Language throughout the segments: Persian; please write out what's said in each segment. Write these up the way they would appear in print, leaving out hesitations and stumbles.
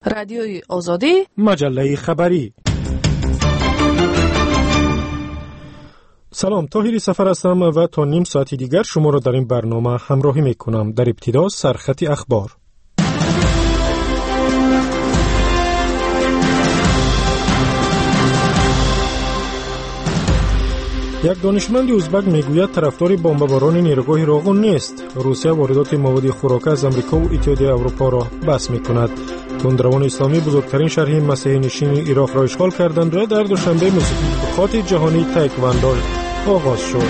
رادیوی آزادی، مجله خبری. سلام، طاهری سفر هستم و تا نیم ساعتی دیگر شما را در این برنامه همراهی می کنم. در ابتدا سرخط اخبار. یک دانشمند ازبک میگوید طرفدار بمباران نیروگاه راغون نیست. روسیه واردات مواد خوراک از آمریکا و اتحادیه اروپا را بس میکند. تندروان اسلامی بزرگترین شهر مسیحی نشین عراق را اشغال کردند و در دوشنبه مسابقات جهانی تایکواندو آغاز شد.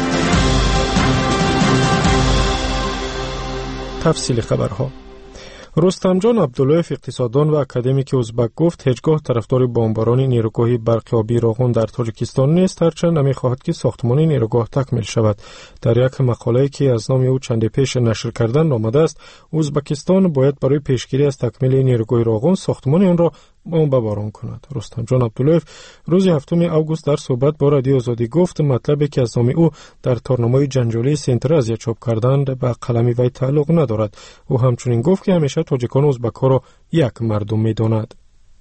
تفصیل خبرها. رستم جان عبداللهیف، اقتصاددان و اکادمیک ازبک، گفت هیچگاه طرفدار بمباران نیروگاه برقیابی راغون در تاجیکستان نیست، هرچند نمی‌خواهد که ساختمان نیروگاه تکمیل شود. در یک مقاله‌ای که از نام او چند پیش نشر کردن آمده است، ازبکستان باید برای پیشگیری از تکمیل نیروگاه راغون ساختمان آن را بمباران کند. رستم جان عبداللهیف روز 7 اوگوست در صحبت با رادیو آزادی گفت مطلبی که از نام او در تارنامه جنجالی سنتر ازیا چاپ کردند به قلم وی تعلق ندارد. او همچنین گفت که همیشه تاجیکان و ازبک‌ها را یک مردم می‌داند.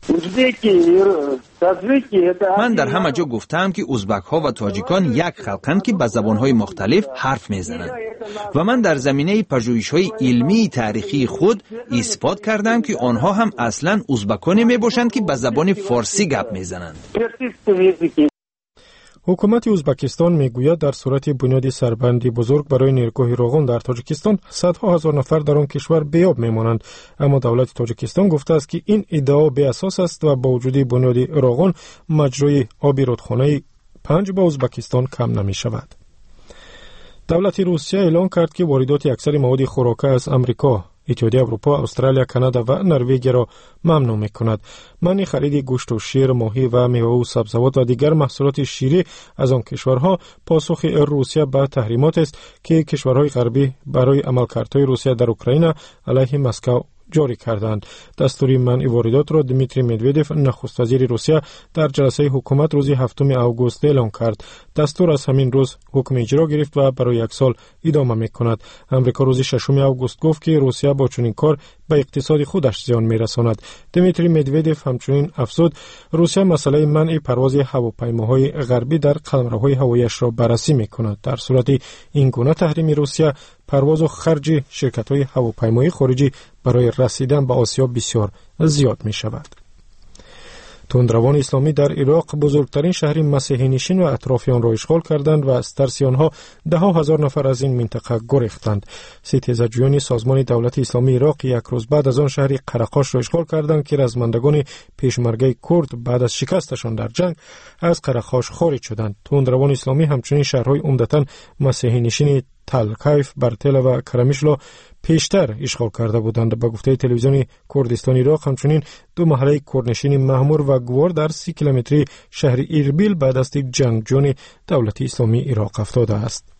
من در همه جا گفتم که ازبک ها و تاجیکان یک خلقند که به زبان های مختلف حرف میزنند و من در زمینه پژوهش های علمی تاریخی خود اثبات کردم که آنها هم اصلا ازبکانی می باشند که به زبان فارسی گپ میزنند. حکومت ازبکستان میگوید در صورت بنیاد سربندی بزرگ برای نیروگاه راغون در تاجیکستان صدها هزار نفر در آن کشور بیاب میمانند، اما دولت تاجیکستان گفته است که این ادعا بی اساس است و با وجود بنیاد راغون مجرای آبی رودخانه 5 به ازبکستان کم نمی شود. دولت روسیه اعلام کرد که واردات اکثر مواد خوراک از آمریکا، اتحادیه اروپا، استرالیا، کانادا و نروژ را ممنوع می‌کند. منع خرید گوشت و شیر، ماهی و میوه و سبزیجات و دیگر محصولات شیری از آن کشورها پاسخ روسیه به تحریمات است که کشورهای غربی برای عملکردهای روسیه در اوکراین علیه مسکو جاری کردند. دستور منع واردات را دمیتری مدودف، نخست وزیر روسیه، در جلسه حکومت روز 7 اوگوست اعلام کرد. دستور از همین روز حکم اجرا گرفت و برای یک سال ادامه می‌کند. امریکا روز 6 اوگوست گفت که روسیه با چنین کار به اقتصاد خودش زیان می‌رساند. دمیتری مدودف همچنین افزود روسیه مسئله منع پرواز هواپیماهای غربی در قلمروهای هواییش را بررسی می‌کند. در صورت این گونه تحریم روسیه، پرواز و خرج شرکت‌های هواپیمایی خارجی برای رسیدن به آسیا بسیار زیاد می‌شود. تندروان اسلامی در عراق بزرگترین شهر مسیحی نشین و اطراف آن را اشغال کردند و از ترس آنها ده‌ها هزار نفر از این منطقه گریختند. ستیزجویان سازمان دولت اسلامی عراق یک روز بعد از آن شهر قرقاش را اشغال کردند که رزمندگان پیشمرگه کرد بعد از شکستشان در جنگ از قرقاش خارج شدند. تندروان اسلامی همچنین شهرهای عمدتاً مسیحی نشین تل کیف، برتل و کرمشلا پیشتر اشغال کرده بودند. به گفته تلویزیون کردستان عراق همچنین 2 محله کردنشین مهمور و گوار در 30 کیلومتری شهر اربیل بعد از جنگجویان دولت اسلامی عراق افتاده است.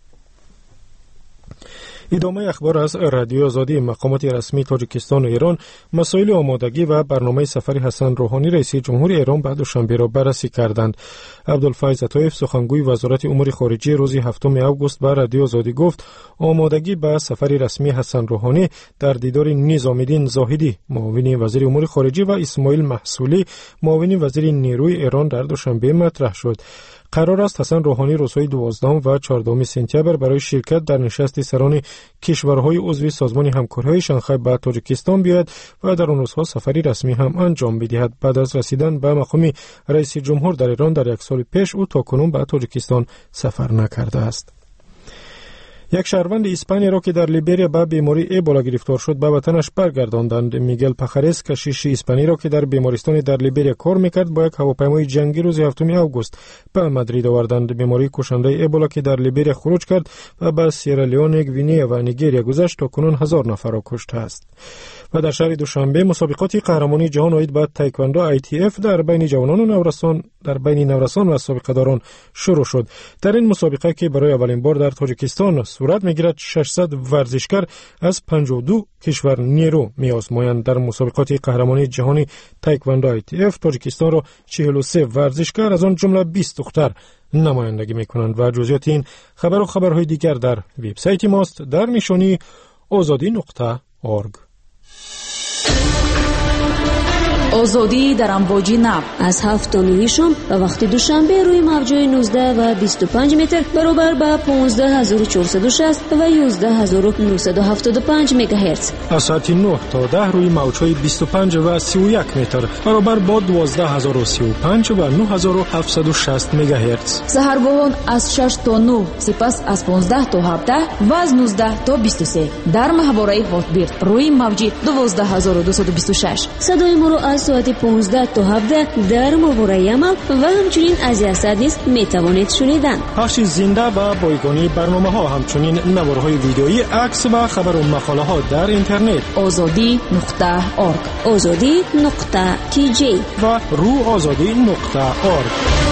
ادامه اخبار از رادیو آزادی. مقامات رسمی تاجیکستان و ایران مسائل آمادگی و برنامه سفر حسن روحانی رئیس جمهور ایران به دوشنبه را بررسی کردند. عبدالفیض عطایف، سخنگوی وزارت امور خارجه، روز 7 اوگوست به رادیو آزادی گفت آمادگی به سفر رسمی حسن روحانی در دیدار نظام‌الدین زاهدی، معاون وزیر امور خارجه، و اسماعیل محصولی، معاون وزیر نیروی ایران در دوشنبه مطرح شد. قرار است حسن روحانی روزهای 12 و 14 سپتامبر برای شرکت در نشست سران کشورهای عضو سازمان همکاری شانگهای به تاجیکستان بیاید و در آن روزها سفری رسمی هم انجام بدهد. بعد از رسیدن به مقام رئیس جمهور در ایران در یک سال پیش، او تاکنون به تاجیکستان سفر نکرده است. یک شهروند اسپانیا را که در لیبریا به بیماری ایبولا گرفتار شد به وطنش برگرداندند. میگل پخرس، کشیش اسپانی را که در بیمارستان در لیبریا کار میکرد، با یک هواپیمای جنگی روز 7 اوگوست به مادرید آوردند. بیماری کشنده ایبولا که در لیبریا خروج کرد و به سیرالیون، گوینه و نیجریه گذشت، تاکنون 1000 نفر را کشته است. و در شهر دوشنبه مسابقات قهرمانی جهان آید به تایکواندو ITF در بین جوانان و نورسان و سابقه‌داران شروع شد. در این مسابقه که برای اولین بار در تاجیکستان صورت میگیرد، 600 ورزشکار از 52 کشور نیرو می‌آزمایند. در مسابقات قهرمانی جهانی تایکواندو ITF تاجیکستان را 43 ورزشکار از آن جمله 20 دختر نمایندگی می‌کنند. و جزئیات این خبر و خبرهای دیگر در وبسایت ماست در نشانی azadi.org. озодӣ дар амвоҷи нав аз 7:09 шом ва вақти душанбе рӯи мавҷҳои 19 ва 25 метр баробар ба 15460 ва 11975 мегахерц. аз соати 9 تا 10 рӯи мавҷҳои 25 ва 31 метр баробар бо 12035 ва 9760 мегахерц. саҳаргоҳон аз 6 то 9, сипас аз 15 то 17 ва аз 19 то 23. дар маҳвораи ҳотбир рӯи мавҷи 12226. садои моро аз соати 15 то 17 дар мавораи амал ва ҳамчунин аз ясад низ метавонед шунидан. пахши зинда ва бойгонии барномаҳо, ҳамчунин наворҳои видеоӣ, акс ва хабару мақолаҳо дар интернет озодӣ.орг, озодӣ.kj ва ruozodӣ.org.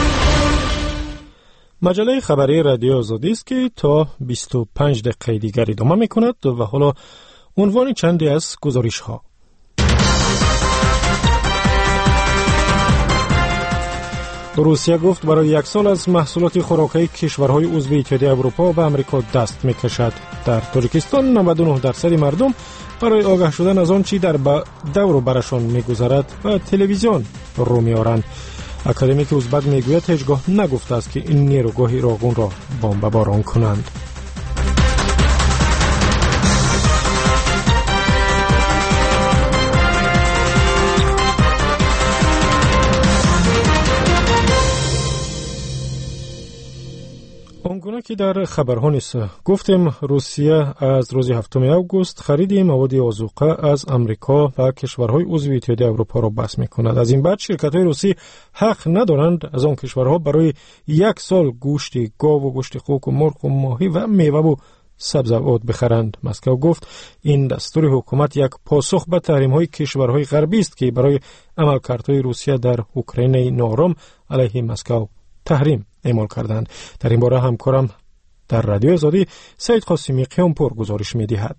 маҷалаи хабарии радиои озодист ки то 25 дақиқаи дигар идома мекунад ва ҳоло унвони чанде аз гузоришҳо. русия гуфт барои 1 сол аз маҳсулоти хӯрокии кишварҳои узви иттиҳодияи аврупо ба амрико даст мекашад. дар тоҷикистон 99% мардум барои огаҳ шудан аз он чӣ дар давру барашон мегузарад ба телевизион рӯ меоранд. академики узбак мегӯяд ҳеҷ гоҳ нагуфтааст ки ин нерӯгоҳи ироғунро бомбаборон кунанд. онгуна ки дар хабарҳо низ гуфтем, русия аз рӯзи 7 август хариди маводи озуқа аз амрико ва кишварҳои узви иттиҳодияи аврупоро баҳс мекунад. аз ин баъд ширкатҳои русӣ ҳақ надоранд аз он кишварҳо барои 1 сол гӯшти гову гӯшти хуку мурғу моҳӣ ва меваву сабзавот бихаранд. Москав гуфт ин дастури ҳукумат як посух ба таҳримҳои кишварҳои ғарбист ки барои амалкардҳои русия дар украинаи ноором алайҳи Москав таҳрим эъмол карданд. дар ин бора ҳамкорам дар радиои Озодӣ Саид Қосимӣ Қиёнпур гузориш медиҳад.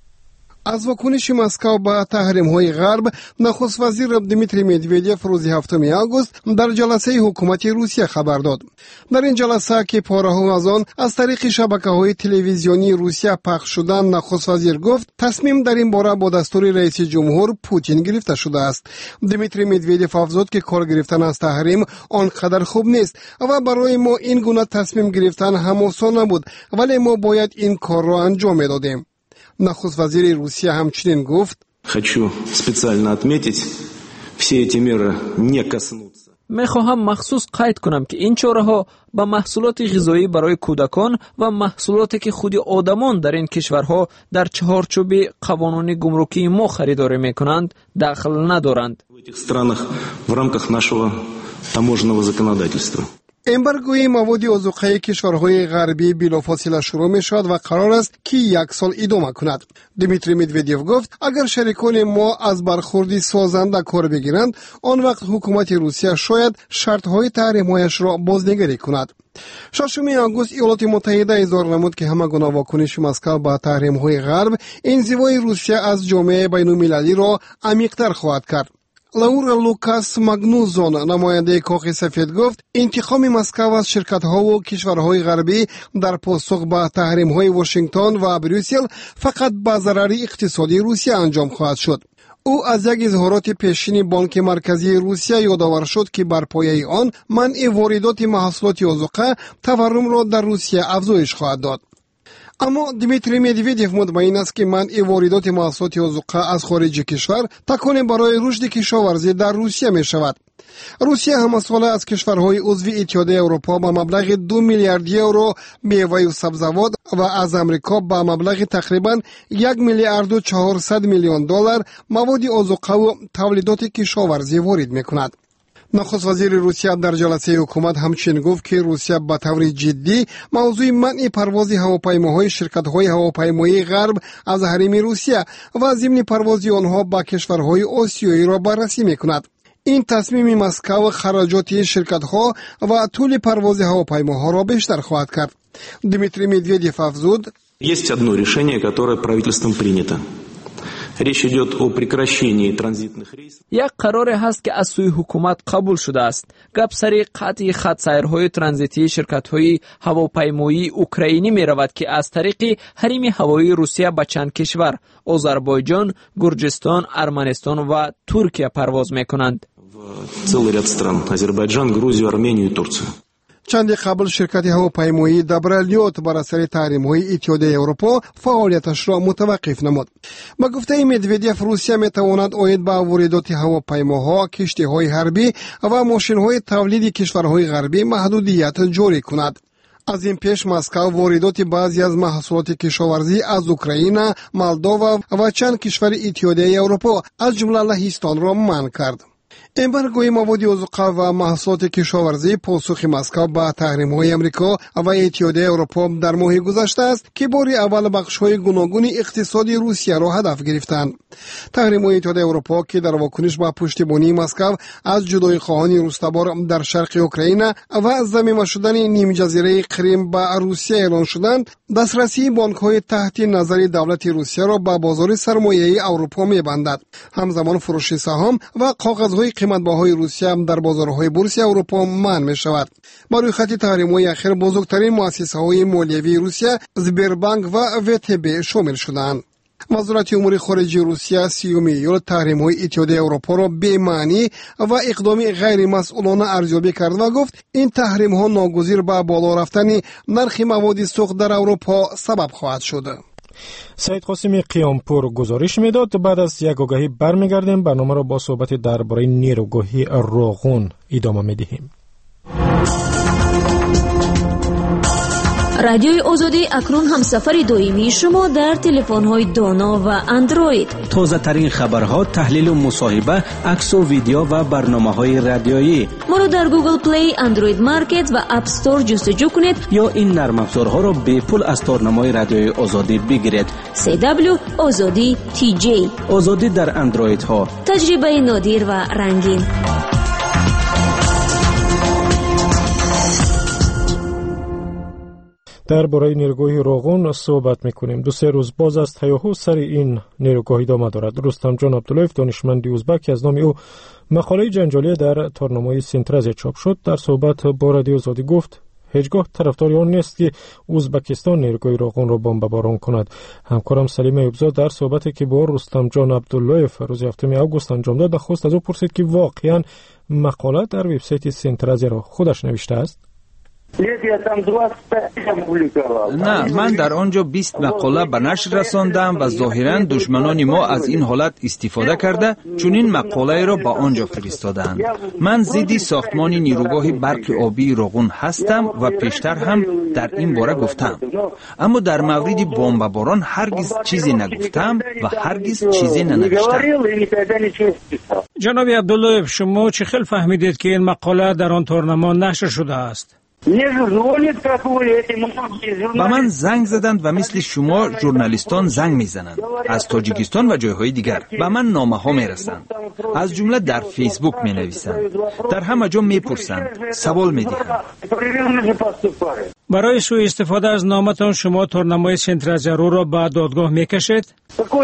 аз вокуниши Москав ба таҳримҳои ғарб, нахуст вазир Дмитрий Медведев рӯзи 7 август дар ҷаласаи ҳукумати Русия хабар дод. дар ин ҷаласа ки пораҳо аз он аз тариқи шабакаҳои телевизионии Русия пахш шуданд, нахуст вазир гуфт тасмим дар ин бора бо дастури раиси ҷумҳур Путин гирифта шудааст. Дмитрий Медведев афзуд ки кор гирифтан аз таҳрим он қадар хуб нест ва барои мо ин гуна тасмим гирифтан ҳам осон набуд, вале мо бояд ин корро анҷом медодем. Нахуст вазири Русия ҳамчунин гуфт: Хочу специально отметить, все эти меры не коснутся. мехоҳам махсус қайд кунам ки ин чораҳо ба маҳсулоти ғизоӣ барои кӯдакон ва маҳсулоте ки худи одамон дар ин кишварҳо дар чаҳорчӯби қавонуни гумрукии мо харидорӣ мекунанд дахл надоранд. В этих странах в рамках нашего таможенного законодательства. эмбаргои маводи озуқаи кишварҳои ғарбӣ билофосила шурӯъ мешавад ва қарор аст ки 1 сол идома кунад. Дмитрий Медведев гуфт, агар шарикони мо аз бархурди созанда кор бигиранд, он вақт ҳукумати Русия шояд шартҳои таҳримҳояшро бознигарӣ кунад. 6 август Иёлоти Муттаҳида изҳор намуд ки ҳама гуна вокуниши Москав ба таҳримҳои ғарб инзивои Русия аз ҷомеаи байнулмилалиро амиқтар хоҳад кард. Лаура Лукас Магнузон, намояндаи Коғи Сафед, гуфт интиқоми Москав аз ширкатҳову кишварҳои ғарбӣ дар посух ба таҳримҳои Вашингтон ва Брюссел фақат ба зарари иқтисодии Русия анҷом хоҳад шуд. ӯ аз як изҳороти пешини Бонки Марказии Русия ёдовар шуд ки бар пояи он манъи воридоти маҳсулоти озуқа таворрумро дар Русия афзоиш хоҳад дод. аммо Дмитрий Медведев мутмаин аст ки манъи воридоти маҳсулоти озуқа аз хориҷи кишвар таконе барои рушди кишоварзӣ дар Русия мешавад. Русия ҳамасола аз кишварҳои узви Иттиҳодияи Аврупо ба маблағи 2 миллиард евро меваю сабзавот ва аз Амрико ба маблағи тақрибан 1 миллиард و 400 миллион доллар маводи озуқаву тавлидоти кишоварзӣ ворид мекунад. нахуст вазири Русия дар ҷаласаи ҳукумат ҳамчунин гуфт ки Русия ба таври ҷиддӣ мавзӯи манъи парвози ҳавопаймоҳои ширкатҳои ҳавопаймоии ғарб аз ҳарими Русия ва зимни парвози онҳо ба кишварҳои осиёиро баррасӣ мекунад. ин тасмими Москав хараҷоти ширкатҳо ва тӯли парвози ҳавопаймоҳоро бештар хоҳад кард. Дмитрий Медведев афзуд: Есть одно решение, которое правительством принято. Речь идет о прекращении транзитных рейсов. یک قرار هست که از سوی حکومت قبول شده است. گپ سری قطع خط سیرهای ترانزیتی شرکت‌های هواپیمایی اوکراینی می‌رود که از طریق حریم هوایی روسیه به چند کشور آذربایجان، گرجستان، ارمنستان و ترکیه پرواز می‌کنند. Целый ряд стран: Азербайджан, Грузию, Армению, Турцию. چندی قبل شرکت هواپیمایی دبرلیوت بر اثر تحریم‌های اتحادیه اروپا فعالیتش را متوقف نمود. با گفته مدودیف روسیه میتواند عاید به واردات هواپیماها، کشتی‌های حربی و ماشین‌های تولید کشورهای غربی محدودیت جاری کند. از این پیش مسکو واردات بعضی از محصولات کشاورزی از اوکراین، مولداوا و چند کشور اتحادیه اروپا از جمله لهستان را منع کرد. امبارگوی مواد عضوی و محصولات کشاورزی پاسخ مسکو به تحریم‌های آمریکا و اتحادیه اروپا در ماه گذشته است که بار اول بخش‌های گوناگون اقتصادی روسیه را هدف گرفتند. تحریم‌های اتحادیه اروپا که در واکنش به پشتیبانی مسکو از جدایی خواهان رستبار در شرق اوکراین و ضمیمه شدن نیم جزیره کریم به روسیه اعلان شدند، دسترسی بانک‌های تحت نظر دولت روسیه را به بازار سرمایه‌ای اروپا می‌بندد. همزمان فروش سهام و کاغذهای قیمت‌بهای روسیه در بازارهای بورسی اروپا منع می‌شود. با روی خط تحریم‌های اخیر بزرگترین مؤسسه‌های مالیوی روسیه سبربانک و وتب شامل شدند. وزارت امور خارجه روسیه 30 ایول تحریم‌های اتحادیه اروپا را بی‌معنی و اقدامی غیر مسئولانه ارزیابی کرد و گفت این تحریم‌ها ناگزیر به بالا رفتن نرخ مواد سوخت در اروپا سبب خواهد شد. سید قاسمی قیامپور گزارش میداد. بعد از یک آگهی برمیگردیم. برنامه را با صحبت درباره نیروگاهی روغن ادامه میدهیم. رادیوی آزادی اکنون هم سفر دائمی شما در تلفن‌های دانا و اندروید. تازه ترین خبرها، تحلیل و مصاحبه، عکس و ویدیو و برنامه‌های رادیویی. ما رو در گوگل پلی، اندروید مارکت و اپ استور جستجو کنید یا این نرم افزارها را به پول از تارنمای رادیوی آزادی بگیرید. CW آزادی TJ. آزادی در اندروید ها. تجربه نادر و رنگین. درباره نیروگاه روغن صحبت میکنیم. 2-3 روز باز از هیاهو سر این نیروگاه ادامه دارد. رستم جان عبداللهیف دانشمند ازبک از نام او مقاله جنجالی در تارنمای سنترز چاپ شد. در صحبت با رادیو آزادی گفت هیچگاه طرفدار آن نیست که ازبکستان نیروگاه روغن را بمباران کند. همکارم سلیم ایوبزاد در صحبتی که با رستم جان عبداللهیف روز هفتم اوگوست انجام داد خواست از او پرسید که واقعا مقاله در وبسایت سنترز را خودش نوشته است. نه، من در آنجا 20 مقاله به نشر رساندم و ظاهراً دشمنان ما از این حالت استفاده کرده چون این مقاله را به آنجا فرستادند. من ضد ساختمان نیروگاه برق آبی روغن هستم و پیشتر هم در این باره گفتم، اما در مورد بمباران هرگز چیزی نگفتم و هرگز چیزی ننوشتم. جناب عبدالله، شما چه خیلی فهمیدید که این مقاله در آن تورنما نشر شده است؟ با من زنگ زدند و مثل شما ژورنالیستان زنگ میزنند از تاجیکستان و جایهای دیگر. به من نامه ها میرسند، از جمله در فیسبوک می نویسند، در همه جا میپرسند، سوال میدهند. برای سوء استفاده از نامتان شما تورنمای سنترز را به دادگاه میکشید؟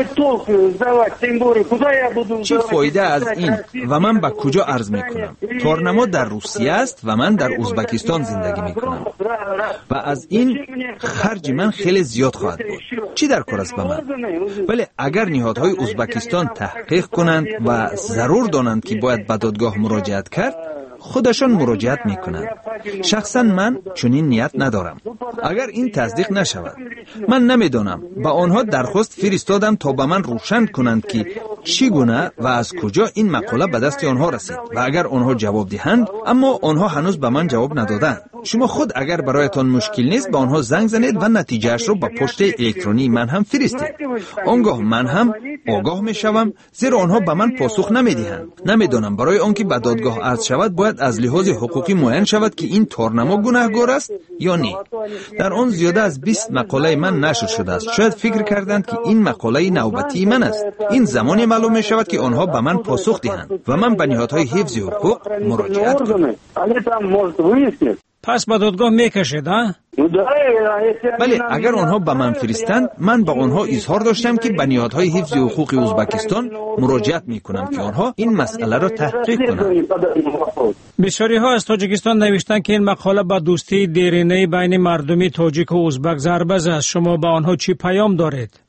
چه فایده از این و من به کجا عرض میکنم؟ تورنما در روسیه است و من در ازبکستان زندگی میکنم و از این خرج من خیلی زیاد خواهد بود. چی در کار است به من؟ ولی اگر نهادهای ازبکستان تحقیق کنند و ضرور دانند که باید به دادگاه مراجعت کرد، خودشان مراجعت میکنند. شخصا من چنین نیت ندارم. اگر این تصدیق نشود، من نمیدانم. با آنها درخواست فرستادم تا به من روشن کنند که چگونه و از کجا این مقاله به دست آنها رسید و اگر آنها جواب دهند، اما آنها هنوز به من جواب ندادند. شما خود اگر برایتان مشکل نیست به آنها زنگ زنید و نتیجهش رو به پست الکترونی من هم فرستید. آنگاه من هم آگاه میشوم، زیرا آنها به من پاسخ نمیدهند. نمیدانم برای آنکه به دادگاه عرض شود باید از لحاظ حقوقی معین شود که این تورنما گناهکار است یا نه. در آن زیاده از 20 مقاله من نشر شده است. شاید فکر کردند که این مقاله نوبتی من است. این زمانی معلوم می شود که آنها به من پاسخ دهند و من به نهادهای حفظ حقوق مراجعت کنم. پس به دادگاه میکشید ها؟ بله، اگر آنها به من فرستند، من به آنها اظهار داشتم که به نهادهای حفظ حقوق ازبکستان مراجعت میکنم که آنها این مسئله را تحقیق کنند. بسیاری ها از تاجیکستان نوشتند که این مقاله به دوستی دیرینه بین مردمی تاجیک و ازبک ضربه است. شما به آنها چی پیام دارید؟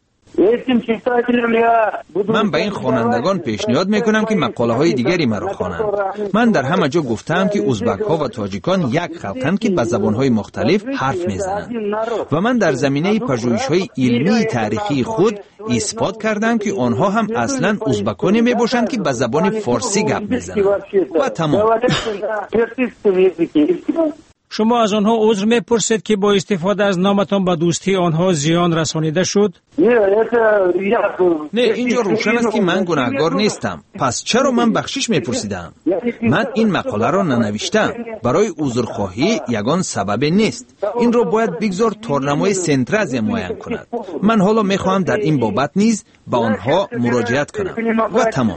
من به این خوانندگان پیشنهاد میکنم که مقاله های دیگری مرا خوانند. من در همه جا گفتم که ازبک ها و تاجیکان یک خلقند که به زبان های مختلف حرف میزنند و من در زمینه پژوهش های علمی تاریخی خود اثبات کردم که آنها هم اصلا ازبکانی میباشند که به زبان فارسی گپ میزنند و تمام. شما از آنها عذر میپرسید که با استفاده از نامتان به دوستی آنها زیان رسانیده شد؟ نه، اینجا روشن است که من گناهکار نیستم. پس چرا من بخشش میپرسیدم؟ من این مقاله را ننوشتم. برای عذرخواهی یگان سبب نیست. این را باید بگذار تورنمای سنترازیا معین کند. من حالا میخواهم در این بابت نیز به آنها مراجعت کنم و تمام.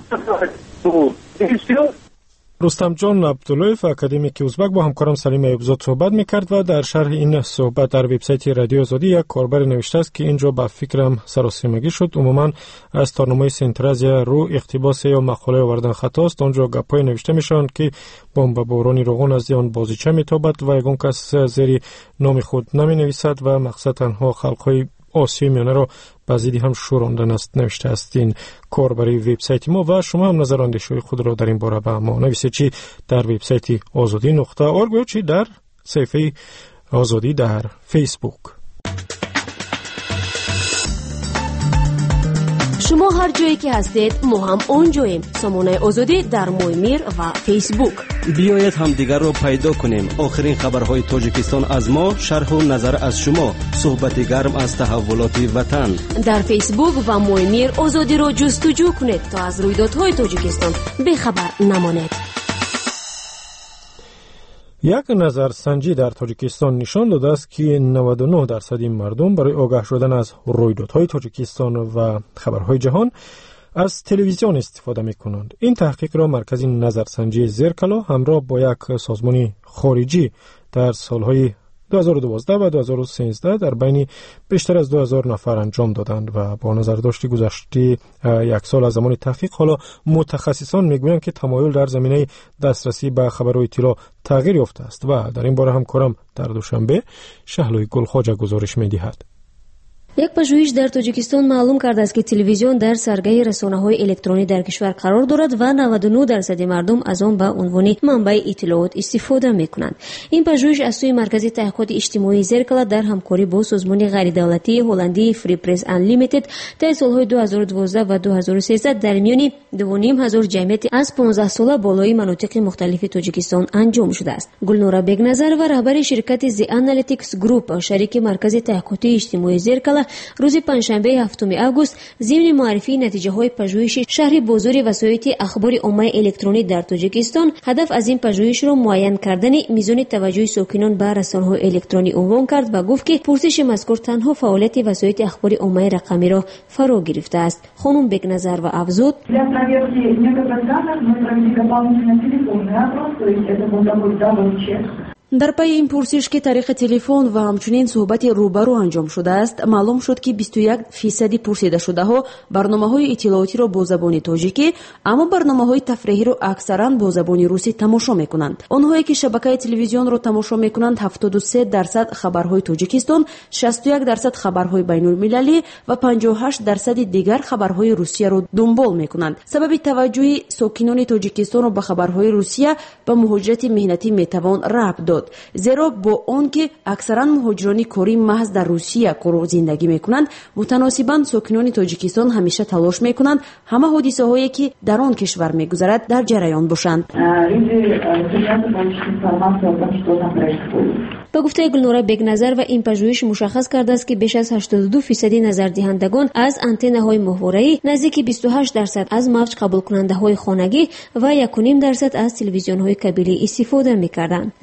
رستم جان عبداللهیف، اکادمیک ازبک، با همکارم سلیم ایوبزاد صحبت میکرد و در شرح این صحبت در وبسایت رادیو آزادی یک کاربر نوشته است که اینجا به فکرم سراسیمگی شد. عموما از تورنمای سنترازیا رو اقتباس یا مقاله آوردن خطاست. آنجا گپای نوشته میشوند که بمب بارانی روغن از آن بازیچه میتابد و یگان کس زیر نام خود نمی نویسد و مقصد تنها خلقهای آسیای میانه را بازدیدی هم شوراندن است، نوشته است این کاربری وبسایت ما. و شما هم نظر اندیشه خود را در این باره به ما نویسید، چی در وبسایت azadi.org یا چی در صفحه آزادی در فیسبوک. شما هر جایی که هستید ما هم اونجاییم. سامانه آزادی در مویمیر و فیسبوک. بیایید هم دیگر رو پیدا کنیم. آخرین خبرهای تاجیکستان از ما، شرح و نظر از شما، صحبت گرم از تحولات وطن. در فیسبوک و مویمیر آزادی رو جستجو کنید تا از رویدادهای تاجیکستان بخبر نمانید. یک نظرسنجی در تاجیکستان نشان داده است که 99% مردم برای آگاه شدن از رویدادهای تاجیکستان و خبرهای جهان از تلویزیون استفاده می کنند. این تحقیق را مرکز نظرسنجی زرکلا همراه با یک سازمان خارجی در سالهای 2012 و 2013 در بین بیشتر از 2000 نفر انجام دادند و با نظرداشت گذشته یک سال از زمان تحقیق، حالا متخصصان میگویند که تمایل در زمینه دسترسی به خبر و اطلاع تغییر یافته است و در این باره همکارم در دوشنبه شهلوی گلخواجه گزارش می‌دهد. یک پژوهش در تاجیکستان معلوم کرده است که تلویزیون در سرگه رسانه‌های الکترونی در کشور قرار دارد و 99% مردم از آن به عنوان منبع اطلاعات استفاده می‌کنند. این پژوهش از سوی مرکز تحقیقات اجتماعی زرکلا در همکاری با سازمان غیردولتی هلندی فری پرس انلیمیتد در سال‌های 2012 و 2013 در میان 2500 جمعیت از 15 ساله بالای مناطق مختلف تاجیکستان انجام شده است. گلنورا بگنظر و رهبر شرکت زی انالیتیکس گروپ شریک مرکز تحقیقات اجتماعی زرکلا روز پنجشنبه 7 آگوست ضمن معرفی نتیجه‌های پژوهش شهر بزرگ وسایط اخبار عامه الکترونی در تاجیکستان، هدف از این پژوهش را معین کردن میزان توجه ساکنان به رسانه‌های الکترونی عنوان کرد و گفت که پرسش مذکور تنها فعالیت وسایط اخبار عامه رقمی را فرا گرفته است. خانم بگنظر و افزود: در پی این پرسش که طریق تلفن و همچنین صحبت روبرو انجام شده است، معلوم شد که 21% پرسیده شده ها برنامه‌های اطلاعاتی را با زبان تاجیکی، اما برنامه‌های تفریحی را اکثرا با زبان روسی تماشا می‌کنند. آنهایی که شبکه تلویزیون را تماشا می‌کنند 73% خبرهای تاجیکستان، 61% خبرهای بین‌المللی و 58% دیگر خبرهای روسیه را دنبال می‌کنند. سبب توجه ساکنان تاجیکستان را به خبرهای روسیه به مهاجرت مهنتی می‌توان ربط داد، زیرا با آن که اکثرا مهاجران کاری محض در روسیه کار و زندگی میکنند، متناسباً ساکنان تاجیکستان همیشه تلاش میکنند همه حادثه هایی که در آن کشور میگذرد در جریان باشند. به گفته گلنورا بگنظر و این پژوهش مشخص کرده است که بیش از 82% نظردهندگان از آنتن‌های ماهواره‌ای، نزدیک 28% از موج قبول کننده‌های خانگی و 1.5% از تلویزیون‌های کابلی استفاده می‌کردند. ضمناً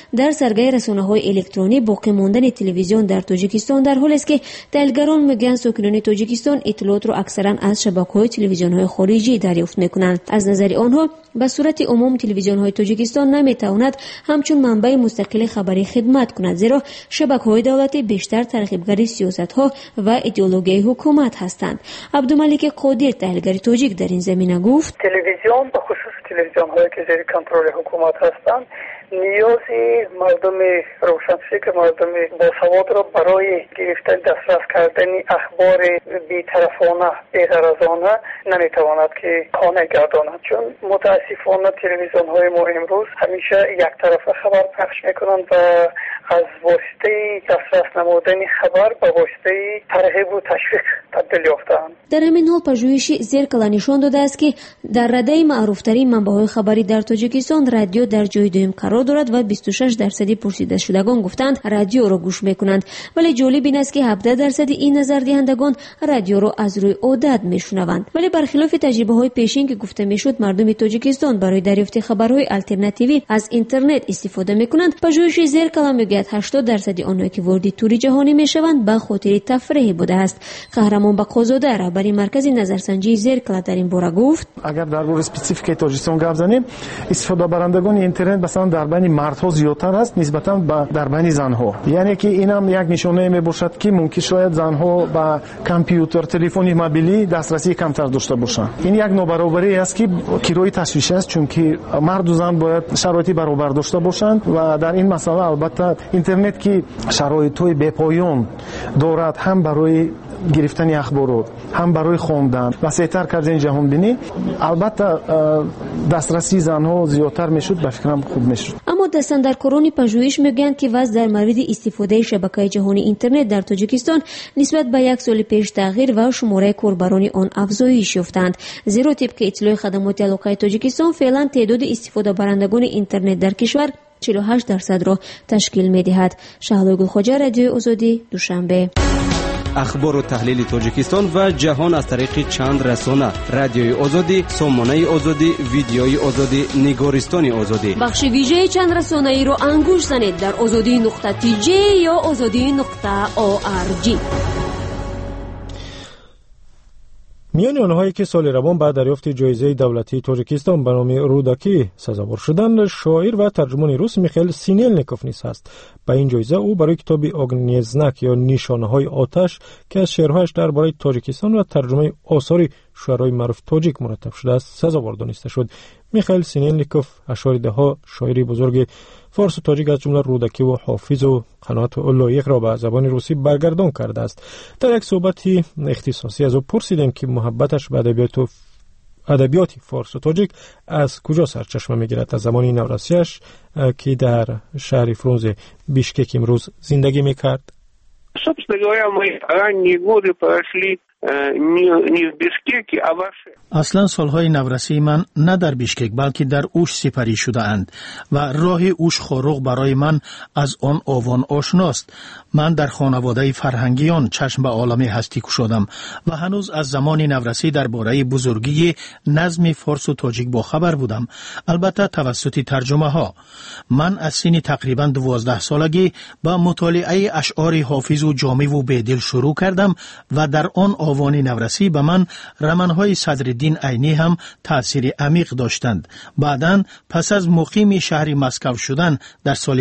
در سرگاه رسانه‌های الکترونی باقی ماندن تلویزیون در تاجیکستان در حالی است که تحلیلگران میگن ساکنان تاجیکستان اطلاعات را اکثرا از شبکه‌های تلویزیون‌های خارجی دریافت می‌کنند. از نظر آنها به صورت عموم تلویزیون‌های تاجیکستان نمی‌تواند همچون منبع مستقل خبری خدمت کند، زیرا شبکه‌های دولتی بیشتر ترغیبگر سیاست‌ها و ایدئولوژی حکومت هستند. عبدالملک قادر تحلیلگر تاجیک در این زمینه گفت: تلویزیون به خصوص تلویزیون‌هایی که زیر کنترل حکومت هستند نیازی مردم روشنفکر، مردم باسواد را برای گرفتن دسترس کردن اخبار بی‌طرفانه، بی‌غرضانه نمیتواند که قانع گرداند، چون متاسفانه تلویزیون‌های ما امروز همیشه یک طرفه خبر پخش میکنند و از واسطه دسترس نمودن خبر به واسطه ترغیب و تشویق تبدیل یافتند. در همین حال پژوهشی زیرکلا نشان داده است که در رده معروفترین منبع‌های خبری در تاجیکستان رادیو در جای دوم قرار دارد و 26% پرسیده شدگان گفتند رادیو را گوش میکنند، ولی جالب این است که 17% این نظر دهندگان رادیو را از روی عادت میشنوند. ولی برخلاف تجربه‌های پیشین که گفته میشد مردم تاجیکستان برای دریافت خبرهای آلترناتیوی از اینترنت استفاده میکنند، پژوهش زیرکلا میگوید 80% آنهایی که وارد تور جهانی میشوند به خاطر تفریح بوده است. قهرمان بقازاده رهبر مرکز نظرسنجی زیرکلا در این باره گفت: اگر در مورد اسپسیفیک تاجیکستان گپ زنیم، استفاده برندگان اینترنت مثلا در بین مردها زیادتر است نسبتا به در بین زنها. یعنی که اینم یک نشانه میباشد که ممکن شاید زنها با کامپیوتر، تلفن موبیلی دسترسی کمتر داشته باشند. این یک نابرابری است که کرای تشویش است، چون که مرد و زن باید شرایط برابر داشته باشند و در این مسئله البته اینترنت که شرایط‌های بی‌پایان دارد، هم برای گرفتن اخبارات، هم برای خواندن وسیع‌تر کردن جهان بینی، البته دسترسی زنها زیادتر میشد، به فکرم خوب میشد. اما دستاندرکاران پژوهش میگن که وضع در مورد استفاده شبکه جهانی اینترنت در تاجیکستان نسبت به یک سال پیش تغییر و شماره کاربران آن افزایش یافتند، زیرا طبق اطلاع خدمات علاقه تاجیکستان فعلا تعداد استفاده برندگان اینترنت در کشور 48% را تشکیل می‌دهد. شهلا گلخواجه، رادیو آزادی، دوشنبه. اخبار و تحلیل تاجیکستان و جهان از طریق چند رسانه: رادیوی آزادی، سامانه آزادی، ویدیوی آزادی، نگارستان آزادی. بخش ویژه چند رسانه‌ای را انگوش زنید در azadi.tj یا azadi.org. میان آنهایی که سال روان بعد دریافت جایزه دولتی تاجیکستان به نام رودکی سزاوار شدند، شاعر و ترجمان روس میخائیل سینلنیکوف نیز است. با این جایزه او برای کتاب آگنیزنک یا نشانه‌های آتش که از شعرهایش درباره تاجیکستان و ترجمه آثار شاعرای معروف تاجیک مرتب شده است سزاوار دانسته شد. میخائیل سینلنیکوف اشعار دهها شاعری بزرگ فارس و تاجیک از جمله رودکی و حافظ و قنات و لایق را به زبان روسی برگردان کرده است. در یک صحبتی اختصاصی از او پرسیدیم که محبتش به ادبیات فارس و تاجیک از کجا سرچشمه میگیرد. از زمان نوروسیش که در شهر فرونز بیشکک امروز زندگی میکرد. Собственно говоря, мои ранние годы прошли не в Бишкеке, а в Аше. اصلا سالهای نورسی من نه در بیشکک بلکه در اوش سپری شده اند و راه اوش خاروق برای من از آن آوان آشناست. من در خانواده فرهنگیان چشم به عالم هستی گشودم و هنوز از زمان نورسی درباره بزرگی نظم فارس و تاجیک با خبر بودم، البته توسط ترجمه ها. من از سن تقریبا 12 سالگی با مطالعه اشعار حافظ و جامی و بیدل شروع کردم و در آن آوان نورسی به من رمانهای صدرالدین عینی هم تأثیر عمیق داشتند. بعداً پس از مقیم شهر مسکو شدن در سال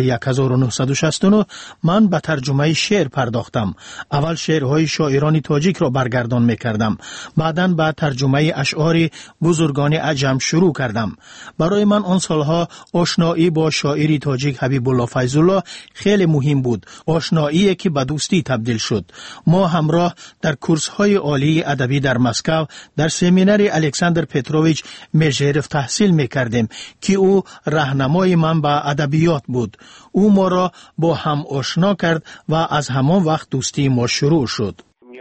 1969 من به ترجمه شعر پرداختم. اول شعرهای شاعران تاجیک را برگردان می‌کردم، بعداً به ترجمه اشعار بزرگان عجم شروع کردم. برای من آن سالها آشنایی با شاعری تاجیک حبیب الله فیض الله خیلی مهم بود، آشنایی که به دوستی تبدیل شد. ما همراه در کورس‌های عالی ادبی در مسکو در سمینار الکساندر پتروویچ مژرف تحصیل می‌کردیم که او راهنمای من به ادبیات بود. او ما را با هم آشنا کرد و از همان وقت دوستی ما شروع شد.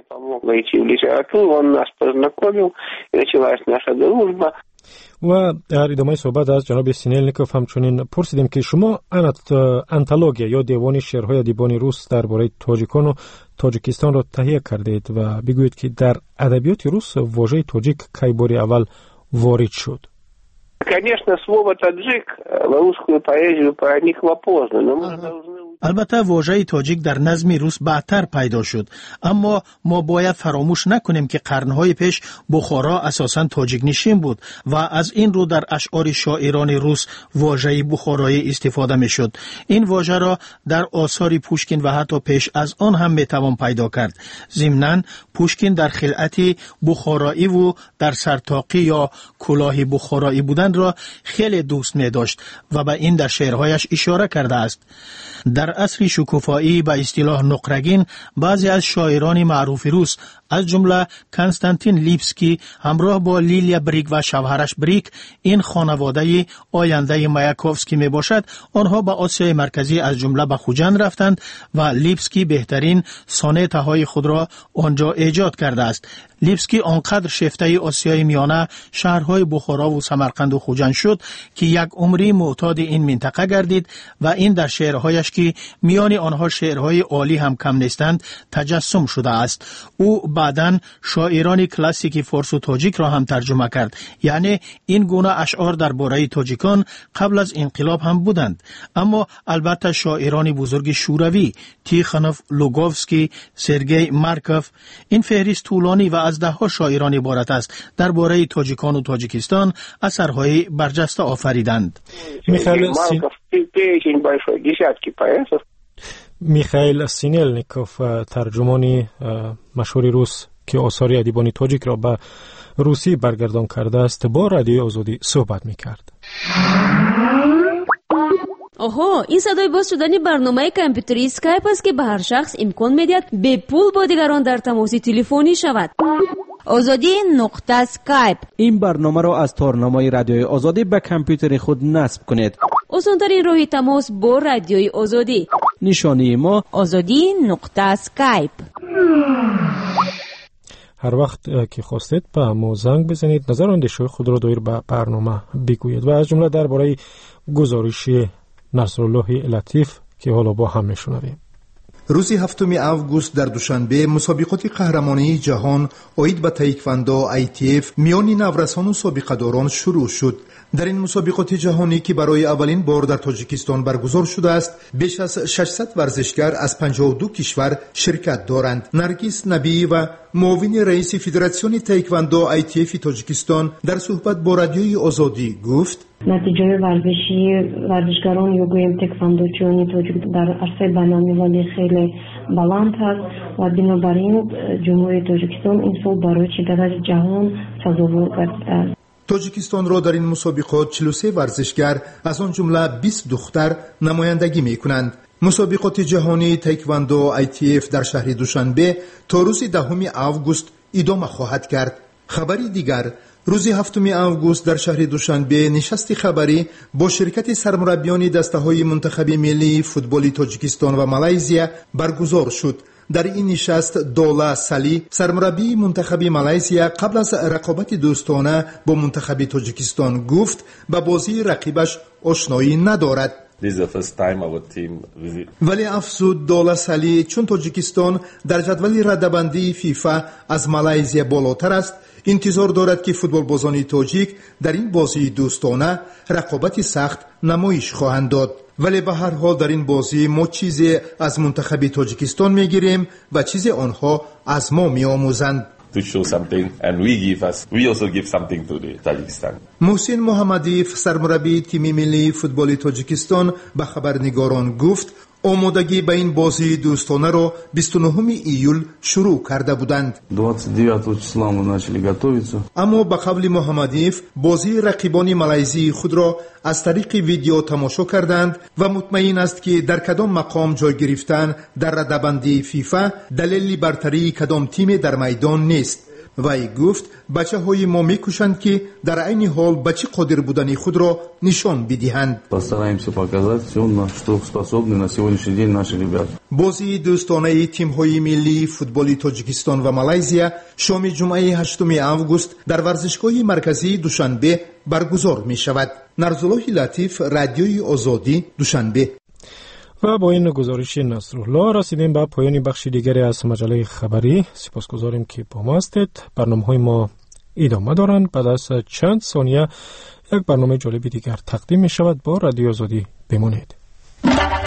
و در ادامه صحبت از جناب سینلنیکوف همچنین پرسیدیم که شما انتولوژی یا دیوان شعرهای ادیبان روس درباره تاجیکان و تاجیکستان را تهیه کردید و بگویید که در ادبیات روس واژه تاجیک کی بار اول وارد شد. конечно, слово таджик в русскую поэзию проникло поздно, но мы должны... البته واژه تاجیک در نظم روس بعدتر پیدا شد، اما ما باید فراموش نکنیم که قرنهای پیش بخارا اساساً تاجیک نشین بود و از این رو در اشعار شاعران روس واژه بخارایی استفاده می شد. این واژه را در آثار پوشکین و حتی پیش از آن هم می توان پیدا کرد. ضمناً پوشکین در خلعت بخارایی و در سرتاقی یا کلاه بخارایی بودن را خیلی دوست می داشت و به این در شعرهایش اشاره کرده است. در عصر شکوفایی به اصطلاح نقرگین بعضی از شاعران معروف روس از جمله کنستانتین لیبسکی همراه با لیلیا بریک و شوهرش بریک، این خانواده آینده مایاکوفسکی می باشد، آنها به آسیای مرکزی از جمله به خوجند رفتند و لیبسکی بهترین سانته های خود را آنجا ایجاد کرده است. لیبسکی آنقدر شیفته آسیای میانه، شهرهای بخارا و سمرقند و خوجند شد که یک عمری معتاد این منطقه گردید و این در شعرهایش که میان آنها شعرهای عالی هم کم نیستند تجسم شده است. او بعداً شاعران کلاسیک فارس و تاجیک را هم ترجمه کرد، یعنی این گونه اشعار درباره تاجیکان قبل از انقلاب هم بودند. اما البته شاعران بزرگ شوروی، تیخانوف، لوگوفسکی، سرگئی مارکوف، این فهرست طولانی و از ده‌ها شاعران عبارت است درباره تاجیکان و تاجیکستان اثرهای برجسته آفریدند. میخائیل سینلنیکوف، ترجمانی مشهور روس که آثار ادیبان تاجیک را به روسی برگردان کرده است، با رادیوی آزادی صحبت میکرد. آها، این صدای باز شدنی برنامه کامپیوتری اسکایپ است که به هر شخص امکان میدهد به پول با دیگران در تماس تلفنی شود. آزادی نقطه اسکایپ. این برنامه را از تارنامه رادیوی آزادی به کامپیوتر خود نصب کنید. آسان‌ترین راه تماس با رادیوی آزادی. نشانی ما آزادی نقطه اسکایپ. هر وقت که خواستید به ما زنگ بزنید، نظر و اندیشه خود را دایر به برنامه بگویید و از جمله درباره گزارش نصرالله لطیف که حالا با هم میشنویم. روز 7 آگوست در دوشنبه مسابقات قهرمانی جهان اید به تایکواندو ITF میان نورسان و سابقه‌داران شروع شد. در این مسابقات جهانی که برای اولین بار در تاجیکستان برگزار شده است، بیش از 600 ورزشگر از 52 کشور شرکت دارند. نرگس نبی و معاون رئیس فدراسیون تایکواندو ITF تاجیکستان در صحبت با رادیوی آزادی گفت: نتیجه ورزشی ورزشکاران یوگویم تکواندوچیانی تاجیک در عرصه بین‌المللی خیلی بلند است و بنابراین جمهوری تاجیکستان این سال برای چمپیونات جهان سازمان کرده. تاجیکستان را در این مسابقات 43 ورزشگر از آن جمله 20 دختر نمایندگی می‌کنند. مسابقات جهانی تایکواندو ITF در شهر دوشنبه تا روز 10 آگوست ادامه خواهد کرد. خبری دیگر، روز 7 آگوست در شهر دوشنبه نشست خبری با شرکت سرمربیان دسته‌های منتخب ملی فوتبال تاجیکستان و مالایزیا برگزار شد. در این نشست دولا سالی، سرمربی منتخب مالایزیا، قبل از رقابت دوستانه با منتخب تاجیکستان گفت به بازی رقیبش آشنایی ندارد. ولی افزود دولا سالی چون تاجیکستان در جدول رده‌بندی فیفا از مالایزیا بالاتر است، انتظار دارد که فوتبالبازان تاجیک در این بازی دوستانه رقابت سخت نمایش خواهند داد. ولی به هر حال در این بازی ما چیزی از منتخب تاجیکستان میگیریم و چیزی آنها از ما میآموزند. محسن محمدیف، سرمربی تیم ملی فوتبال تاجیکستان، به خبرنگاران گفت آمادگی به این بازی دوستانه را 29 ایول شروع کرده بودند. اما به قول محمدیف بازی رقیبان مالایزی خود را از طریق ویدیو تماشا کردند و مطمئن است که در کدام مقام جای گرفتن در رده‌بندی فیفا دلیل برتری کدام تیم در میدان نیست. وی گفت بچه‌های ما می‌کوشند که در عین حال به چه قادر بودن خود را نشان بدهند. بازی دوستانه تیم‌های ملی فوتبال تاجیکستان و مالایزیا شام جمعه 8 آگوست در ورزشگاه مرکزی دوشنبه برگزار می‌شود. نصرالله لطیف، رادیوی آزادی، دوشنبه. و با این گزارش نصرالله رسیدیم به پایان بخش دیگری از مجله خبری. سپاسگزاریم که با ما هستید. برنامه‌های ما ادامه دارند. بعد از چند ثانیه یک برنامه جالب دیگر تقدیم می شود. با رادیو آزادی بمانید.